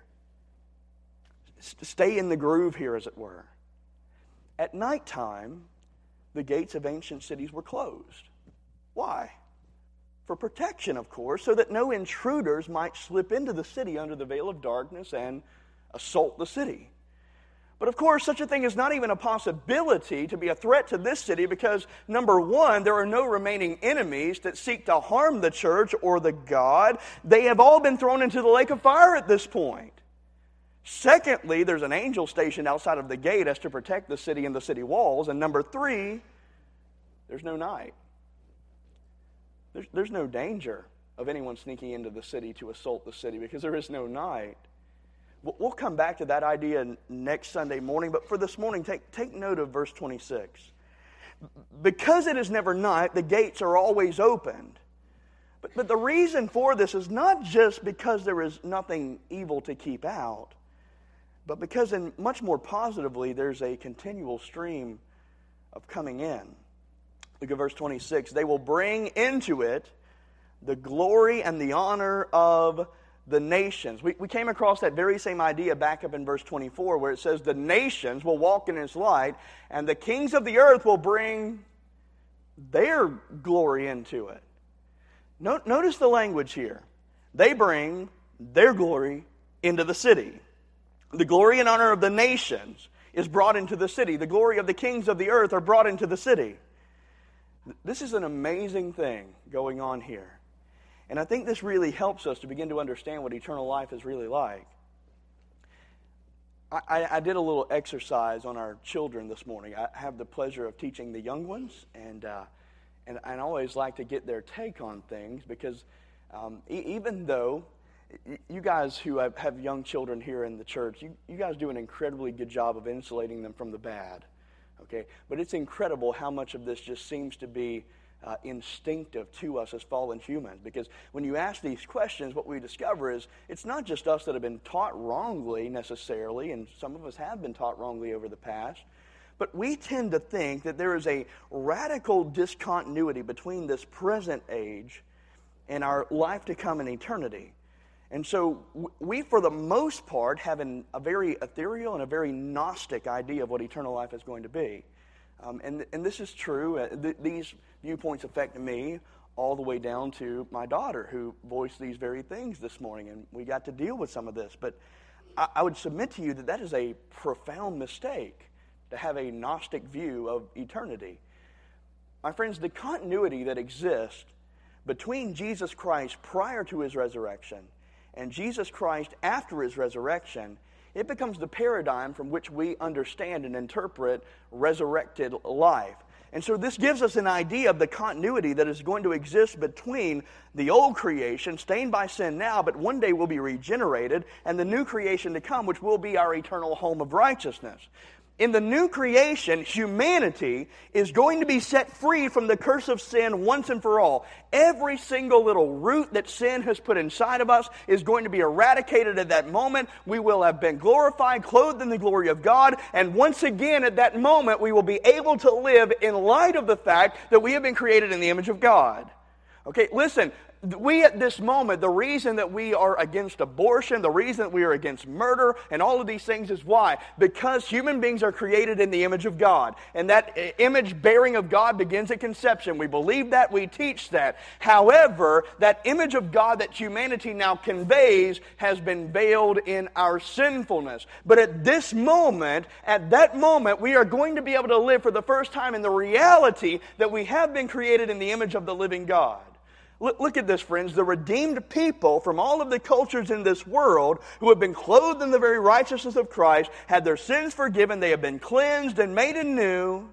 Stay in the groove here, as it were. At nighttime, the gates of ancient cities were closed. Why? For protection, of course, so that no intruders might slip into the city under the veil of darkness and assault the city. But of course, such a thing is not even a possibility to be a threat to this city because, number one, there are no remaining enemies that seek to harm the church or the God. They have all been thrown into the lake of fire at this point. Secondly, there's an angel stationed outside of the gate as to protect the city and the city walls. And number three, there's no night. There's, there's no danger of anyone sneaking into the city to assault the city because there is no night. We'll come back to that idea next Sunday morning, but for this morning, take, take note of verse twenty-six. Because it is never night, the gates are always opened. But, but the reason for this is not just because there is nothing evil to keep out, but because, in much more positively, there's a continual stream of coming in. Look at verse twenty-six. They will bring into it the glory and the honor of the nations. We, we came across that very same idea back up in verse twenty-four, where it says the nations will walk in His light, and the kings of the earth will bring their glory into it. Note, notice the language here. They bring their glory into the city. The glory and honor of the nations is brought into the city. The glory of the kings of the earth are brought into the city. This is an amazing thing going on here. And I think this really helps us to begin to understand what eternal life is really like. I, I did a little exercise on our children this morning. I have the pleasure of teaching the young ones, and uh, and, and I always like to get their take on things because um, e- even though you guys who have, have young children here in the church, you, you guys do an incredibly good job of insulating them from the bad, okay? But it's incredible how much of this just seems to be Uh, instinctive to us as fallen humans, because when you ask these questions, what we discover is it's not just us that have been taught wrongly necessarily, and some of us have been taught wrongly over the past, but we tend to think that there is a radical discontinuity between this present age and our life to come in eternity. And so we, for the most part, have an, a very ethereal and a very Gnostic idea of what eternal life is going to be. Um, and, and this is true. Uh, th- these viewpoints affect me all the way down to my daughter, who voiced these very things this morning, and we got to deal with some of this. But I, I would submit to you that that is a profound mistake, to have a Gnostic view of eternity. My friends, the continuity that exists between Jesus Christ prior to his resurrection and Jesus Christ after his resurrection, it becomes the paradigm from which we understand and interpret resurrected life. And so this gives us an idea of the continuity that is going to exist between the old creation, stained by sin now, but one day will be regenerated, and the new creation to come, which will be our eternal home of righteousness. In the new creation, humanity is going to be set free from the curse of sin once and for all. Every single little root that sin has put inside of us is going to be eradicated at that moment. We will have been glorified, clothed in the glory of God, and once again at that moment we will be able to live in light of the fact that we have been created in the image of God. Okay, listen. We at this moment, the reason that we are against abortion, the reason that we are against murder, and all of these things is why? Because human beings are created in the image of God. And that image bearing of God begins at conception. We believe that, we teach that. However, that image of God that humanity now conveys has been veiled in our sinfulness. But at this moment, at that moment, we are going to be able to live for the first time in the reality that we have been created in the image of the living God. Look at this, friends. The redeemed people from all of the cultures in this world who have been clothed in the very righteousness of Christ, had their sins forgiven, they have been cleansed and made anew.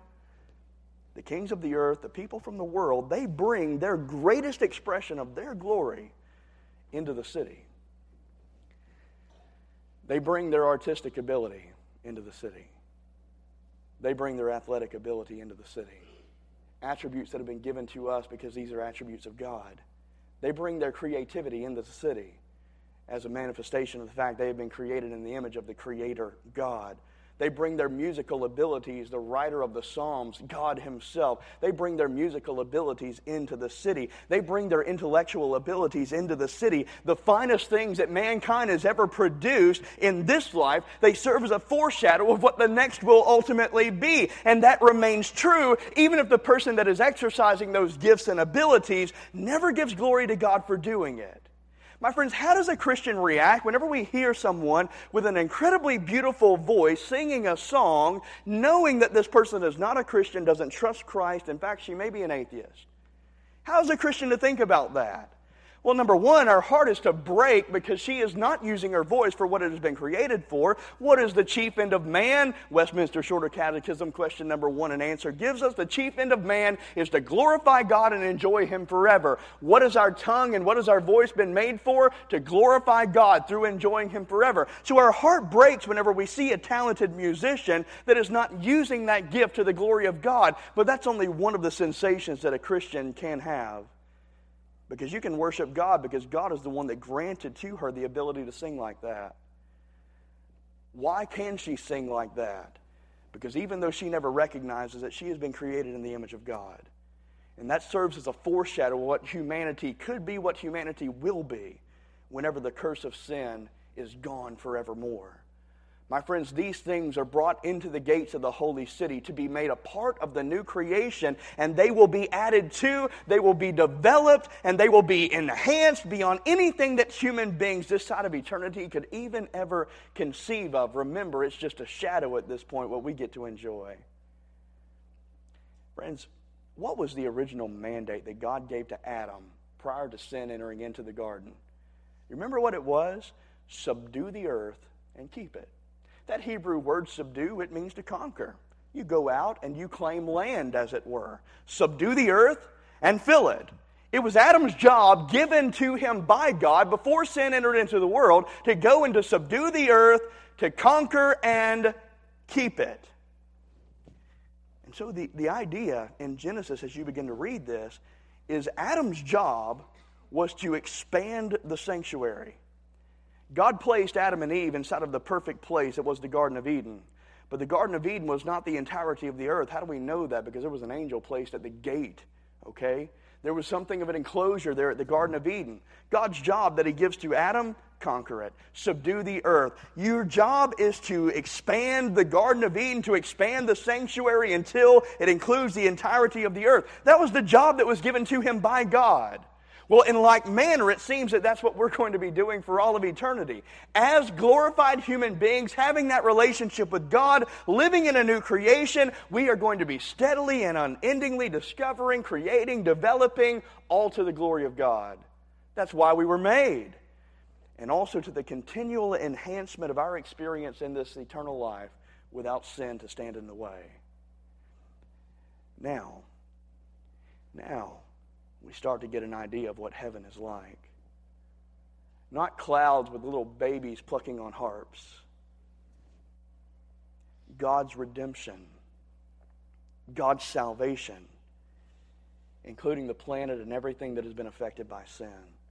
The kings of the earth, the people from the world, they bring their greatest expression of their glory into the city. They bring their artistic ability into the city. They bring their athletic ability into the city. Attributes that have been given to us because these are attributes of God. They bring their creativity into the city as a manifestation of the fact they have been created in the image of the Creator God. They bring their musical abilities, the writer of the Psalms, God himself. They bring their musical abilities into the city. They bring their intellectual abilities into the city. The finest things that mankind has ever produced in this life, they serve as a foreshadow of what the next will ultimately be. And that remains true even if the person that is exercising those gifts and abilities never gives glory to God for doing it. My friends, how does a Christian react whenever we hear someone with an incredibly beautiful voice singing a song, knowing that this person is not a Christian, doesn't trust Christ, in fact, she may be an atheist? How is a Christian to think about that? Well, number one, our heart is to break because she is not using her voice for what it has been created for. What is the chief end of man? Westminster Shorter Catechism question number one and answer gives us the chief end of man is to glorify God and enjoy Him forever. What is our tongue and what has our voice been made for? To glorify God through enjoying Him forever. So our heart breaks whenever we see a talented musician that is not using that gift to the glory of God. But that's only one of the sensations that a Christian can have. Because you can worship God because God is the one that granted to her the ability to sing like that. Why can she sing like that? Because even though she never recognizes that she has been created in the image of God. And that serves as a foreshadow of what humanity could be, what humanity will be, whenever the curse of sin is gone forevermore. My friends, these things are brought into the gates of the holy city to be made a part of the new creation, and they will be added to, they will be developed, and they will be enhanced beyond anything that human beings this side of eternity could even ever conceive of. Remember, it's just a shadow at this point, what we get to enjoy. Friends, what was the original mandate that God gave to Adam prior to sin entering into the garden? You remember what it was? Subdue the earth and keep it. that Hebrew word subdue, it means to conquer. You go out and you claim land, as it were. Subdue the earth and fill it. It was Adam's job given to him by God before sin entered into the world to go and to subdue the earth, to conquer and keep it. And so the, the idea in Genesis, as you begin to read this, is Adam's job was to expand the sanctuary. God placed Adam and Eve inside of the perfect place. It was the Garden of Eden. But the Garden of Eden was not the entirety of the earth. How do we know that? Because there was an angel placed at the gate, okay? There was something of an enclosure there at the Garden of Eden. God's job that he gives to Adam, conquer it. Subdue the earth. Your job is to expand the Garden of Eden, to expand the sanctuary until it includes the entirety of the earth. That was the job that was given to him by God. Well, in like manner, it seems that that's what we're going to be doing for all of eternity. As glorified human beings, having that relationship with God, living in a new creation, we are going to be steadily and unendingly discovering, creating, developing, all to the glory of God. That's why we were made. And also to the continual enhancement of our experience in this eternal life without sin to stand in the way. Now, now, we start to get an idea of what heaven is like. Not clouds with little babies plucking on harps. God's redemption. God's salvation, including the planet and everything that has been affected by sin.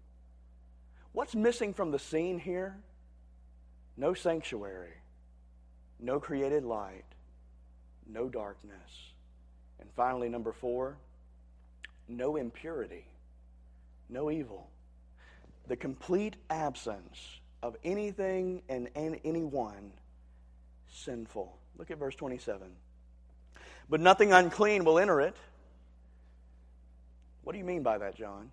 What's missing from the scene here? No sanctuary, no created light, no darkness. And finally, number four, no impurity, no evil. The complete absence of anything and anyone sinful. Look at verse twenty-seven. But nothing unclean will enter it. What do you mean by that, John?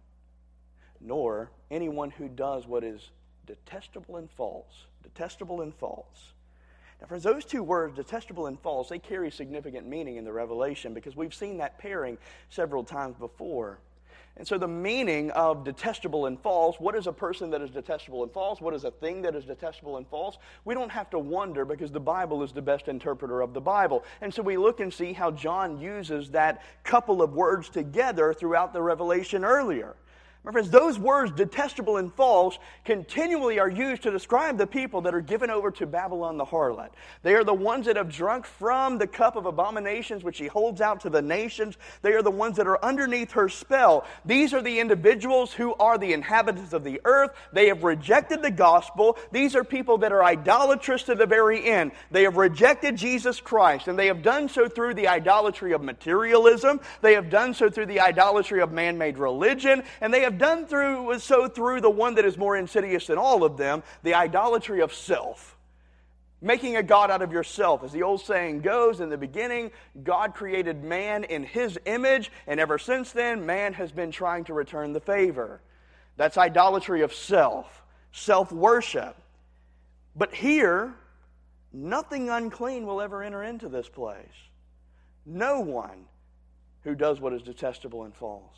Nor anyone who does what is detestable and false. Detestable and false. Now, friends, those two words, detestable and false, they carry significant meaning in the Revelation because we've seen that pairing several times before. And so the meaning of detestable and false, what is a person that is detestable and false? What is a thing that is detestable and false? We don't have to wonder because the Bible is the best interpreter of the Bible. And so we look and see how John uses that couple of words together throughout the Revelation earlier. My friends, those words, detestable and false, continually are used to describe the people that are given over to Babylon the harlot. They are the ones that have drunk from the cup of abominations which he holds out to the nations. They are the ones that are underneath her spell. These are the individuals who are the inhabitants of the earth. They have rejected the gospel. These are people that are idolatrous to the very end. They have rejected Jesus Christ, and they have done so through the idolatry of materialism. They have done so through the idolatry of man-made religion, and they have done through so through the one that is more insidious than all of them, the idolatry of self. Making a god out of yourself. As the old saying goes, in the beginning, God created man in his image, and ever since then, man has been trying to return the favor. That's idolatry of self, self-worship. But here, nothing unclean will ever enter into this place. No one who does what is detestable and false.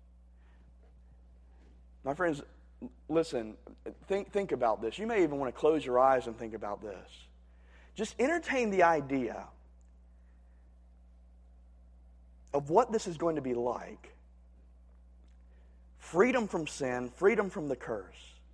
My friends, listen, think, think about this. You may even want to close your eyes and think about this. Just entertain the idea of what this is going to be like. Freedom from sin, freedom from the curse.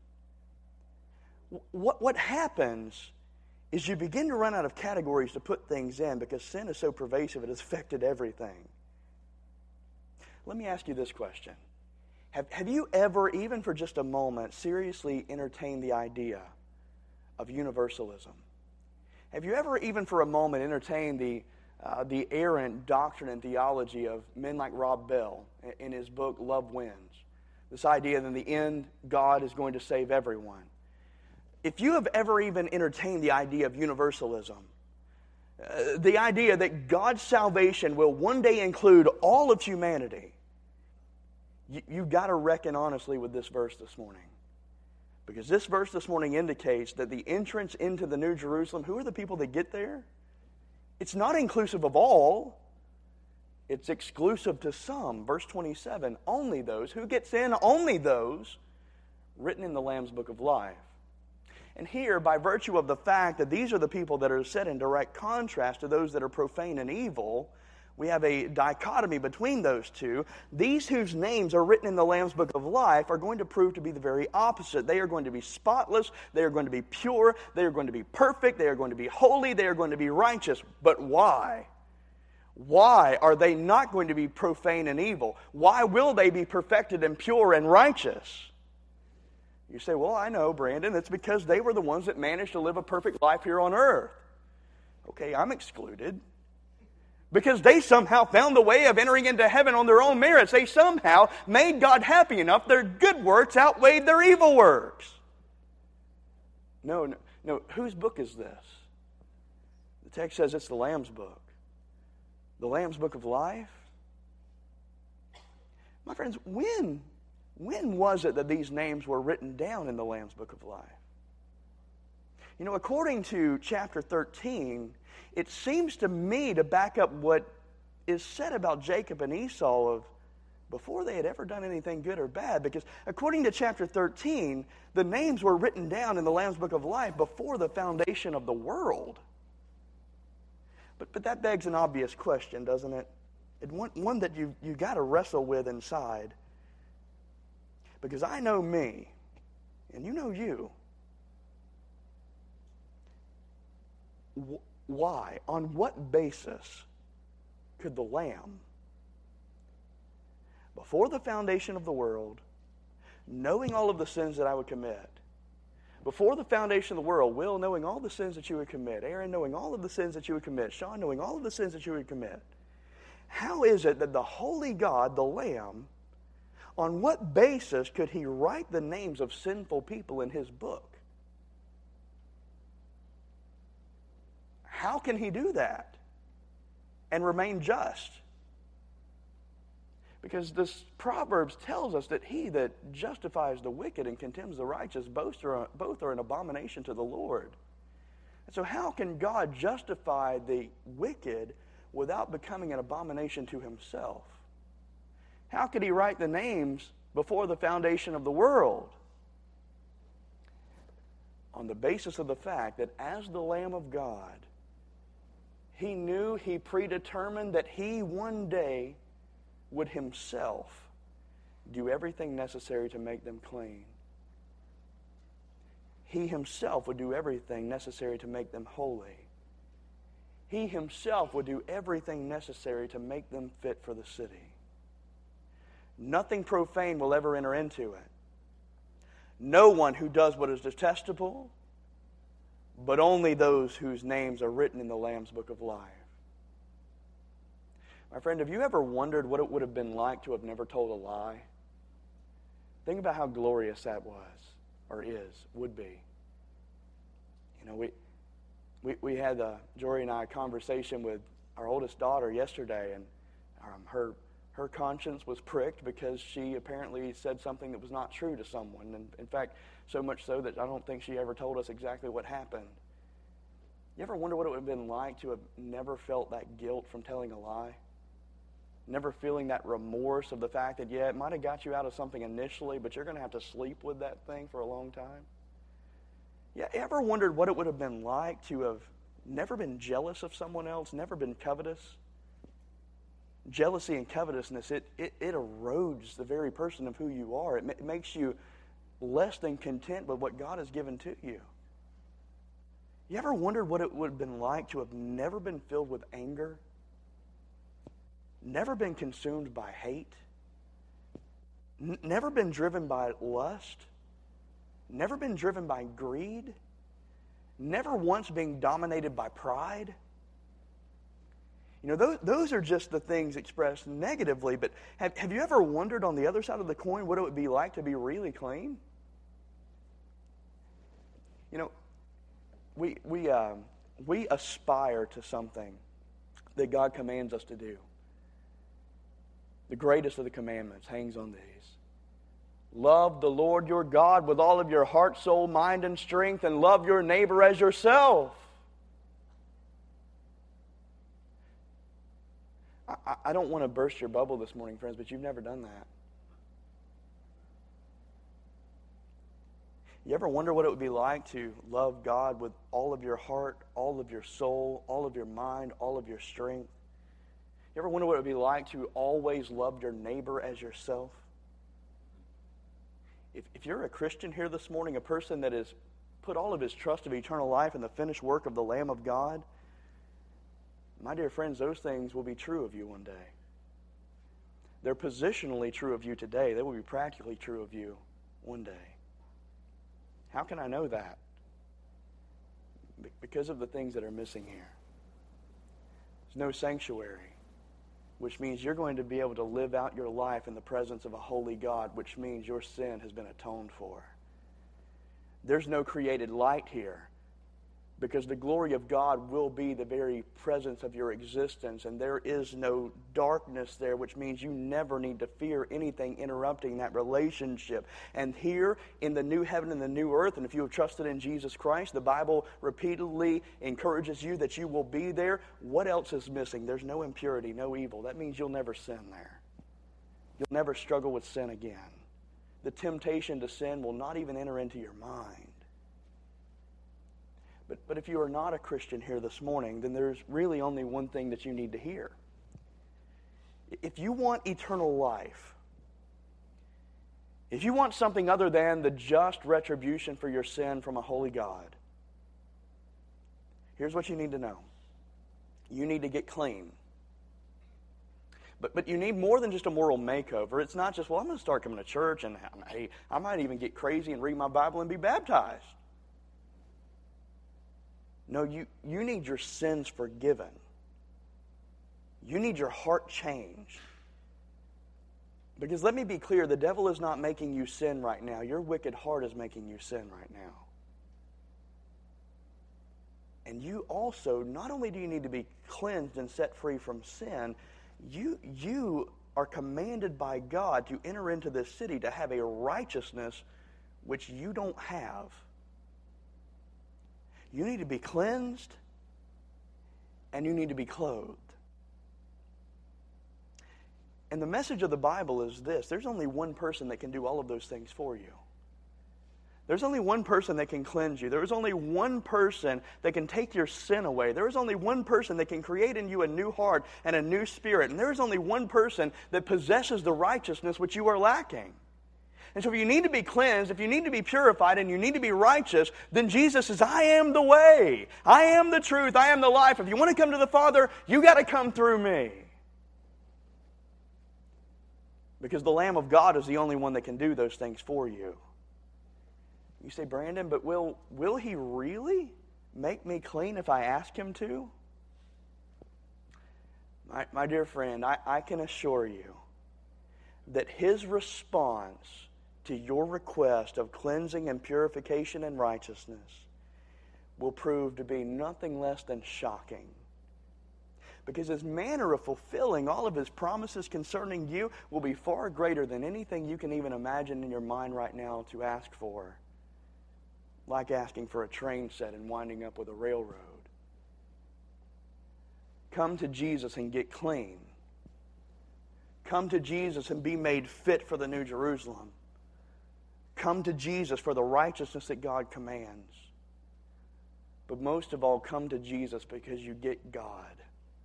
What, what happens is you begin to run out of categories to put things in because sin is so pervasive, it has affected everything. Let me ask you this question. Have, have you ever, even for just a moment, seriously entertained the idea of universalism? Have you ever, even for a moment, entertained the, uh, the errant doctrine and theology of men like Rob Bell in his book, Love Wins? This idea that in the end, God is going to save everyone. If you have ever even entertained the idea of universalism, uh, the idea that God's salvation will one day include all of humanity, you've got to reckon honestly with this verse this morning. Because this verse this morning indicates that the entrance into the New Jerusalem, who are the people that get there? It's not inclusive of all. It's exclusive to some. Verse twenty-seven, only those. Who gets in? Only those written in the Lamb's Book of Life. And here, by virtue of the fact that these are the people that are set in direct contrast to those that are profane and evil, we have a dichotomy between those two. These whose names are written in the Lamb's Book of Life are going to prove to be the very opposite. They are going to be spotless. They are going to be pure. They are going to be perfect. They are going to be holy. They are going to be righteous. But why? Why are they not going to be profane and evil? Why will they be perfected and pure and righteous? You say, well, I know, Brandon. It's because they were the ones that managed to live a perfect life here on earth. Okay, I'm excluded. Because they somehow found the way of entering into heaven on their own merits. They somehow made God happy enough. Their good works outweighed their evil works. No, no, no. Whose book is this? The text says it's the Lamb's book. The Lamb's Book of Life. My friends, when, when was it that these names were written down in the Lamb's Book of Life? You know, according to chapter thirteen, it seems to me to back up what is said about Jacob and Esau of before they had ever done anything good or bad. Because according to chapter thirteen, the names were written down in the Lamb's Book of Life before the foundation of the world. But, but that begs an obvious question, doesn't it? And one, one that you you got to wrestle with inside. Because I know me, and you know you. Why? On what basis could the Lamb, before the foundation of the world, knowing all of the sins that I would commit, before the foundation of the world, Will knowing all the sins that you would commit, Aaron knowing all of the sins that you would commit, Sean knowing all of the sins that you would commit, how is it that the holy God, the Lamb, on what basis could he write the names of sinful people in his book? How can he do that and remain just? Because this Proverbs tells us that he that justifies the wicked and contemns the righteous, both are, both are an abomination to the Lord. And so how can God justify the wicked without becoming an abomination to himself? How could he write the names before the foundation of the world? On the basis of the fact that as the Lamb of God, he knew, he predetermined that he one day would himself do everything necessary to make them clean. He himself would do everything necessary to make them holy. He himself would do everything necessary to make them fit for the city. Nothing profane will ever enter into it. No one who does what is detestable, but only those whose names are written in the Lamb's Book of Life. My friend, have you ever wondered what it would have been like to have never told a lie? Think about how glorious that was, or is, would be. You know, we we, we had, uh, Jory and I, a conversation with our oldest daughter yesterday, and um, her her conscience was pricked because she apparently said something that was not true to someone. And in fact, so much so that I don't think she ever told us exactly what happened. You ever wonder what it would have been like to have never felt that guilt from telling a lie? Never feeling that remorse of the fact that, yeah, it might have got you out of something initially, but you're going to have to sleep with that thing for a long time? Yeah, ever wondered what it would have been like to have never been jealous of someone else, never been covetous? Jealousy and covetousness, it, it, it erodes the very person of who you are. It, ma- it makes you less than content with what God has given to you. You ever wondered what it would have been like to have never been filled with anger? Never been consumed by hate? N- never been driven by lust? Never been driven by greed? Never once being dominated by pride? You know, those, those are just the things expressed negatively, but have, have you ever wondered on the other side of the coin what it would be like to be really clean? You know, we, we, uh, we aspire to something that God commands us to do. The greatest of the commandments hangs on these. Love the Lord your God with all of your heart, soul, mind, and strength, and love your neighbor as yourself. I, I don't want to burst your bubble this morning, friends, but you've never done that. You ever wonder what it would be like to love God with all of your heart, all of your soul, all of your mind, all of your strength? You ever wonder what it would be like to always love your neighbor as yourself? If, if you're a Christian here this morning, a person that has put all of his trust of eternal life in the finished work of the Lamb of God, my dear friends, those things will be true of you one day. They're positionally true of you today. They will be practically true of you one day. How can I know that? Because of the things that are missing here. There's no sanctuary, which means you're going to be able to live out your life in the presence of a holy God, which means your sin has been atoned for. There's no created light here, because the glory of God will be the very presence of your existence, and there is no darkness there, which means you never need to fear anything interrupting that relationship. And here in the new heaven and the new earth, and if you have trusted in Jesus Christ, the Bible repeatedly encourages you that you will be there. What else is missing? There's no impurity, no evil. That means you'll never sin there. You'll never struggle with sin again. The temptation to sin will not even enter into your mind. But, but if you are not a Christian here this morning, then there's really only one thing that you need to hear. If you want eternal life, if you want something other than the just retribution for your sin from a holy God, here's what you need to know. You need to get clean. But, but you need more than just a moral makeover. It's not just, well, I'm going to start coming to church, and hey, I might even get crazy and read my Bible and be baptized. No, you, you need your sins forgiven. You need your heart changed. Because let me be clear, the devil is not making you sin right now. Your wicked heart is making you sin right now. And you also, not only do you need to be cleansed and set free from sin, you, you are commanded by God to enter into this city to have a righteousness which you don't have. You need to be cleansed, and you need to be clothed. And the message of the Bible is this: there's only one person that can do all of those things for you. There's only one person that can cleanse you. There is only one person that can take your sin away. There is only one person that can create in you a new heart and a new spirit. And there is only one person that possesses the righteousness which you are lacking. And so if you need to be cleansed, if you need to be purified, and you need to be righteous, then Jesus says, I am the way. I am the truth. I am the life. If you want to come to the Father, you got to come through me. Because the Lamb of God is the only one that can do those things for you. You say, Brandon, but will, will He really make me clean if I ask Him to? My, my dear friend, I, I can assure you that His response to your request of cleansing and purification and righteousness will prove to be nothing less than shocking. Because His manner of fulfilling all of His promises concerning you will be far greater than anything you can even imagine in your mind right now to ask for. Like asking for a train set and winding up with a railroad. Come to Jesus and get clean. Come to Jesus and be made fit for the New Jerusalem. Come to Jesus for the righteousness that God commands. But most of all, come to Jesus because you get God.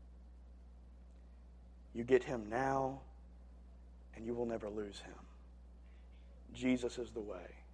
You get Him now, and you will never lose Him. Jesus is the way.